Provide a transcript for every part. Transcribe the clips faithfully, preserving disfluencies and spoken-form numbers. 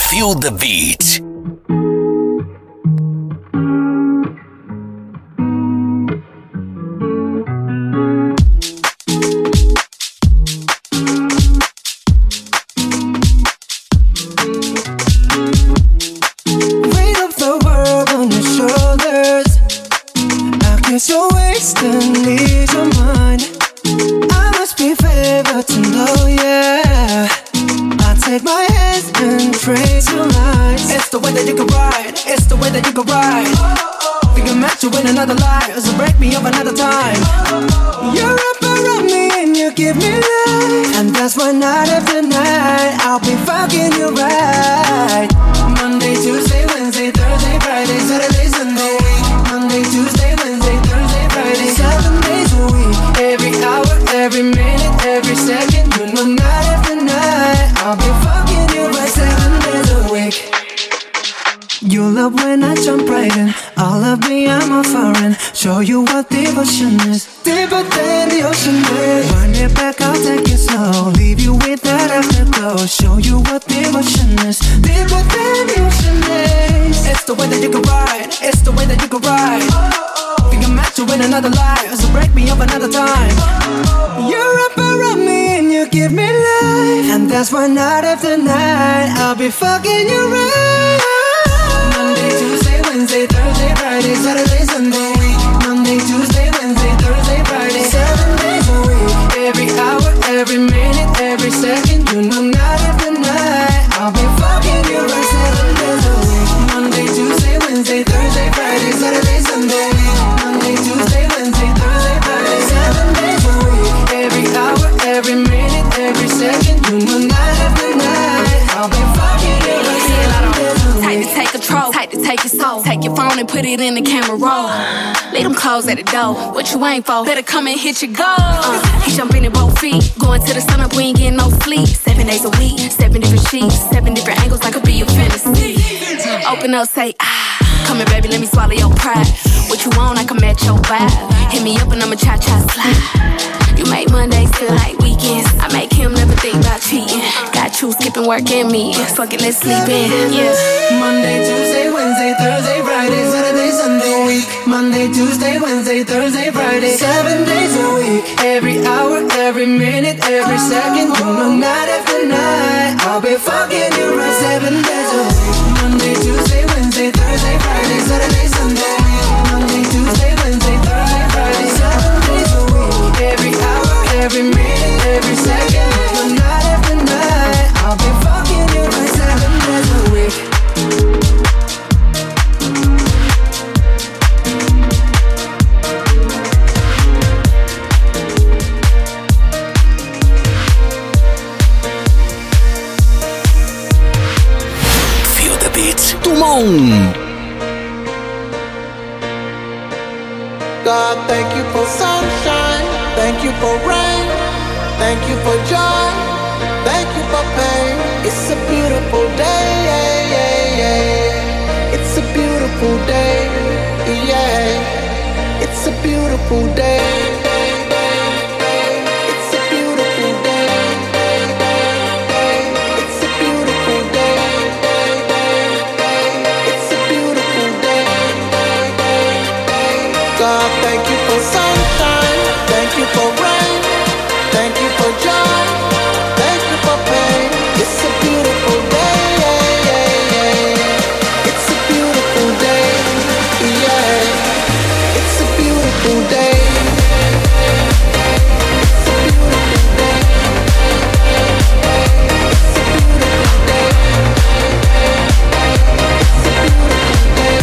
Feel the Beat. You're wasting need your mind. I must be favored to know, yeah. I take my hands and pray to lies. It's the way that you can ride. It's the way that you can ride. We can match you in another life, so break me up another time. You're up around me and you give me life, and that's why night after night I'll be fucking you right. Monday, Tuesday, Wednesday, Thursday, Friday, Saturday, Sunday. Monday, Tuesday, Wednesday, Thursday, Friday, seven days a week. Every hour, every minute, every second. You know night after night I'll be fucking you right seven days a week. You love when I jump right in. All of me, I'm a foreign. Show you what devotion is. Deeper than the ocean is. Wind it back, I'll take it slow. Leave you with that afterglow. Show you what devotion is. Deeper than the ocean is. It's the way that you can ride. It's the way that you can ride. We can match you in another life, so break me up another time. You're up around me and you give me life, and that's why night after night I'll be fucking you right. Monday, Tuesday, Wednesday, Thursday, Friday, Saturday, Sunday. Monday, Tuesday, Wednesday, Thursday, Friday, seven days a week. Every hour, every minute, every second. You know night after night I'll be fucking you right seven days a week. Monday, Tuesday, Wednesday, Thursday, Friday, Saturday, Sunday. Monday, Tuesday, Wednesday, Thursday, Friday, seven days a week. Every hour, every minute, every second. You know night after night I'll be fucking you right seven days a week. Tight to take control, tight to take your soul. Take your phone and put it in the camera roll. Leave them clothes at the door. What you ain't for? Better come and hit your goal. Uh, he jumping in both feet. Going to the sun up, we ain't getting no sleep. Seven days a week, seven different sheets, seven different angles, like could be a fantasy. Open up, say ah. Come here, baby, let me swallow your pride. What you want, I can match your vibe. Hit me up and I'ma cha-cha slide. You make Mondays feel like weekends. I make him never think about cheating. Got you skipping work and me. Fuck it, let's sleep in. Yeah. Monday, Tuesday, Wednesday, Thursday, Friday, Saturday, Sunday week. Monday, Tuesday, Wednesday, Thursday, Friday, seven days a week. Every hour, every minute, every second. You know night after night I'll be fucking you right seven days a week. Monday, Tuesday, Wednesday, Thursday, Friday, Saturday, Sunday. Monday, Tuesday, Wednesday, Thursday, Friday, seven days a week. Every hour, every minute, every second. You know night after night I'll be fucking you right seven days a week. Tout le monde. God, thank you for sunshine, thank you for rain, thank you for joy, thank you for pain. It's a beautiful day, yeah, yeah, yeah. It's a beautiful day, yeah. It's a beautiful day. God, thank you for sunshine, thank you for rain, thank you for joy, thank you for pain. It's a beautiful day, yeah, yeah, yeah. It's a beautiful day, yeah. It's a beautiful day. It's a beautiful day. It's a beautiful day. It's a beautiful day.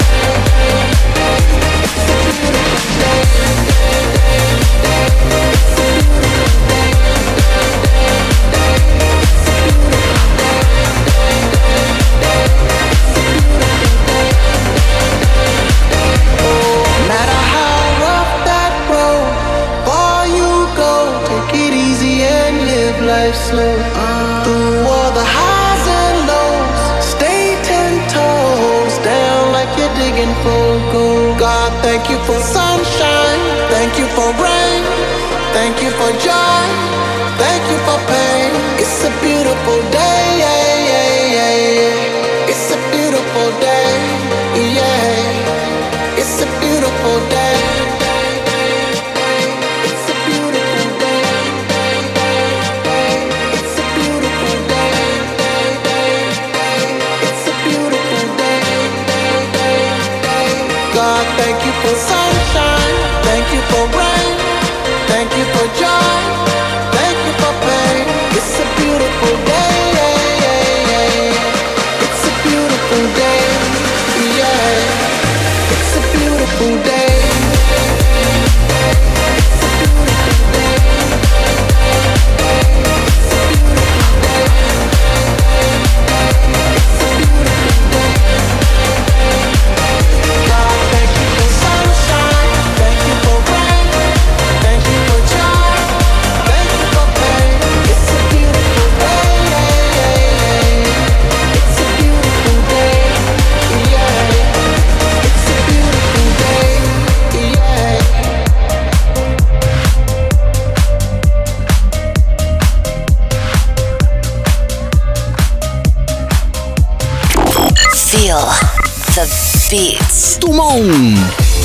Slow uh, through all the highs and lows, stay ten toes down like you're digging for gold. God, thank you for sunshine, thank you for rain, thank you for joy, thank you for pain. It's a beautiful day, yeah, yeah, yeah, yeah. Feel the beats. Tout le monde.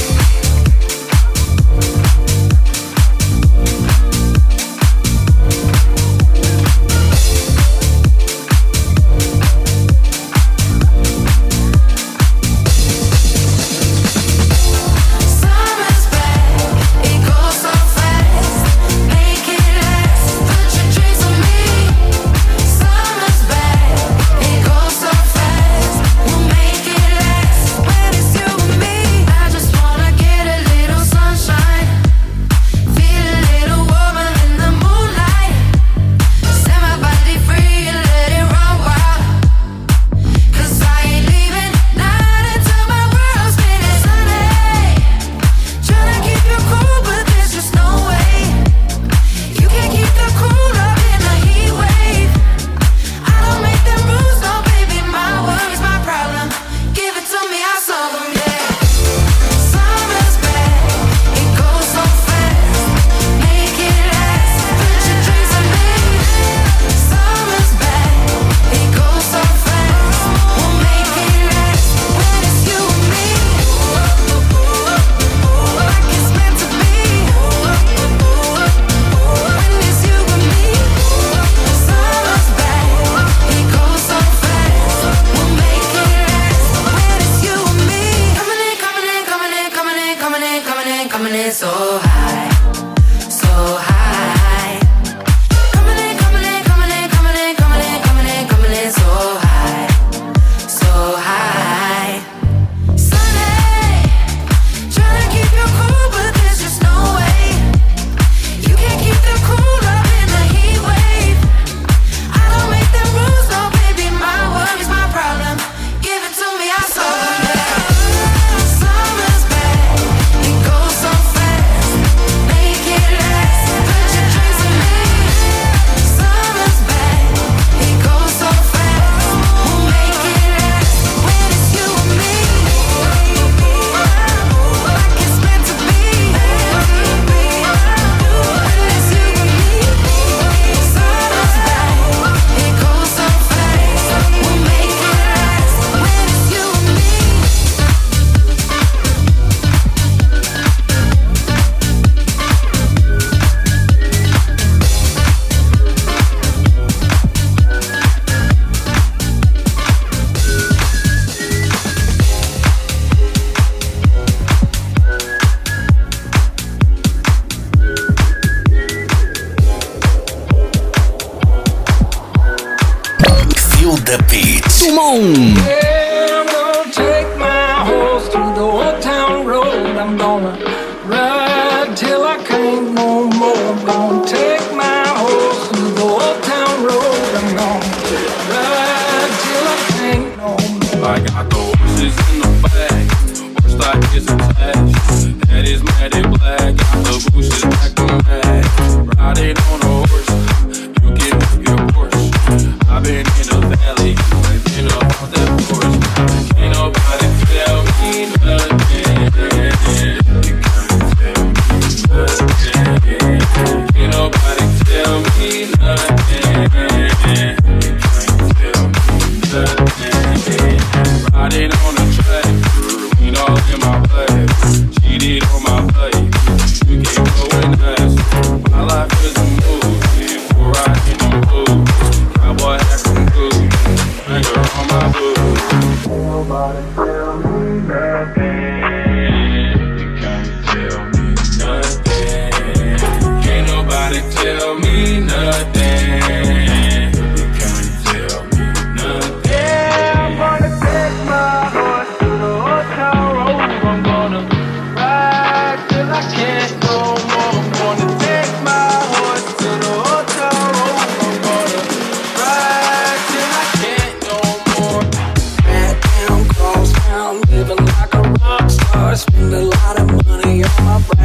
The beat. Tout le monde. Yeah, I'm gonna take my horse through the old town road. I'm gonna ride till I can't no more. I'm gonna take my horse through the old town road. I'm gonna ride till I can't no more. I got the horses in the bag. Horse stock is attached. Head is matted black. Got the bushes back on back. Riding on a horse. You can move your horse. I've been in the valley. I've been up on that horse. Can't nobody tell me nothing. You can't tell me nothing. Can't nobody tell me nothing. You can't tell me nothing. Riding on the track, green all in my blood. Cheated on my life. You can't go and ask. My life is a movie. Before I hit no moves. Cowboy hat from Gucci. Finger on my boot. Nobody tell me nothing. You can't tell me nothing. Can't nobody tell me nothing. You can't tell me nothing. Yeah, I'm gonna take my horse to the old town road. I'm gonna ride till I can't no more. I'm gonna take my horse to the old town road. I'm gonna ride till I can't no more. Bad down, cross town, living like a rock star. Spend a lot of money on my